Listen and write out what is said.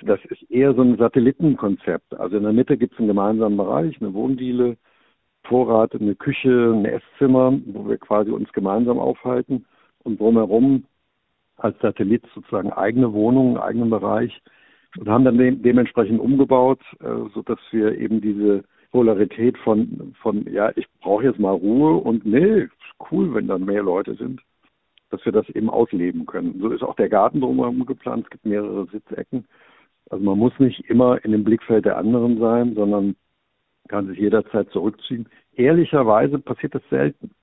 das ist eher so ein Satellitenkonzept. Also in der Mitte gibt es einen gemeinsamen Bereich, eine Wohndiele, Vorrat, eine Küche, ein Esszimmer, wo wir quasi uns gemeinsam aufhalten und drumherum als Satellit sozusagen eigene Wohnungen, eigenen Bereich und haben dann dementsprechend umgebaut, sodass wir eben diese Polarität von ja, ich brauche jetzt mal Ruhe und nee, ist cool, wenn dann mehr Leute sind, dass wir das eben ausleben können. So ist auch der Garten drumherum geplant, es gibt mehrere Sitzecken. Also man muss nicht immer in dem Blickfeld der anderen sein, sondern kann sich jederzeit zurückziehen. Ehrlicherweise passiert das selten.